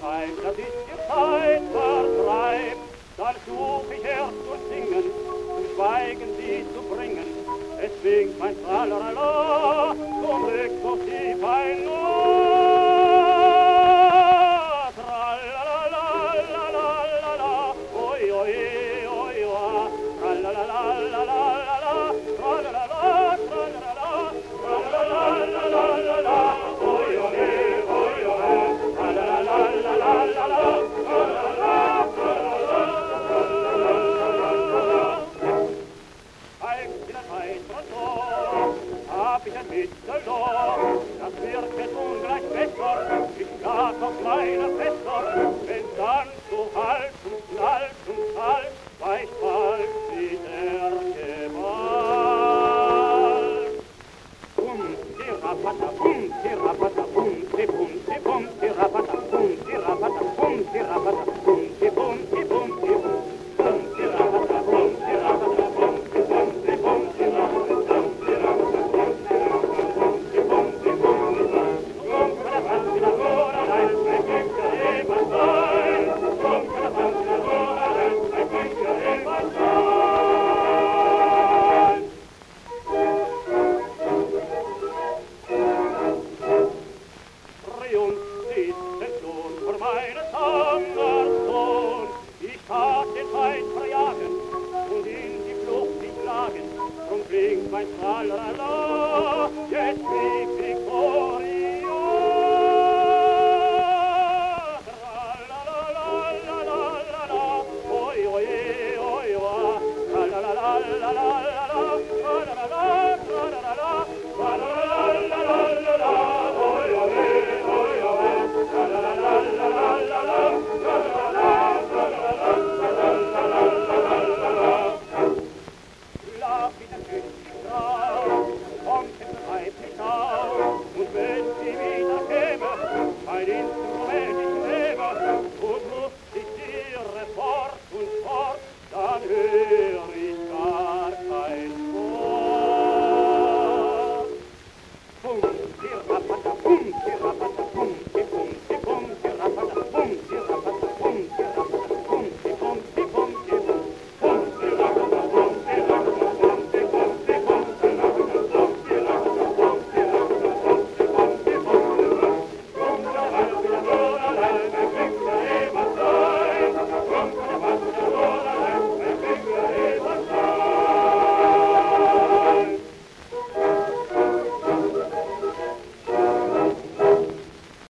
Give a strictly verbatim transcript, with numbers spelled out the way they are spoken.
Zeit, dass ich die Zeit vertreib, dann such ich erst zu singen, zum Schweigen sie zu bringen. Es winkt mein Tralalala, zurück so tief ein Nur. Tralalalalala, oi, oi, oi, oi, tralalalalala, tralala, tralala, tralalalalala, oi, oi, oi, oi, tralalalalala, tralala, tralala. Als in der Zeit verlor, hab ich ein Mittellohr, das wird jetzt ungleich besser, ich gab auf meine Fässer, wenn dann zu Hals und Knall und Hals, weicht bald wie der Gewalt. Bum, tirapata, bum, tirapata, bum, tibum, tibum, tirapata, bum, tirapata, bum, tirapata, bum, tibum, tibum, tibum, bum, tirapata, bum, tirapata, bum, tibum, tibum, tibum, bum, tirapata, bum, tirapata, bum, tibum, tibum, tibum, bum, calapazzi lavora, dai, e finché e bastai, bum, calapazzi lavora, dai, e finché e bastai. Triumph sitzt schon vor meines Angersohn. Ich tat den Feind verjagen und in die Flucht nicht schlagen. Drum klingt mein Tralala, jetzt fliegt Victoria. Tralalalalala, oi, oi, oi, oi, tralalalalala, tralala, tralala, tralalalalala, oi, oi, oi, oi, tralalalalala, tralala, tralala, tralala. Lach in der Küche.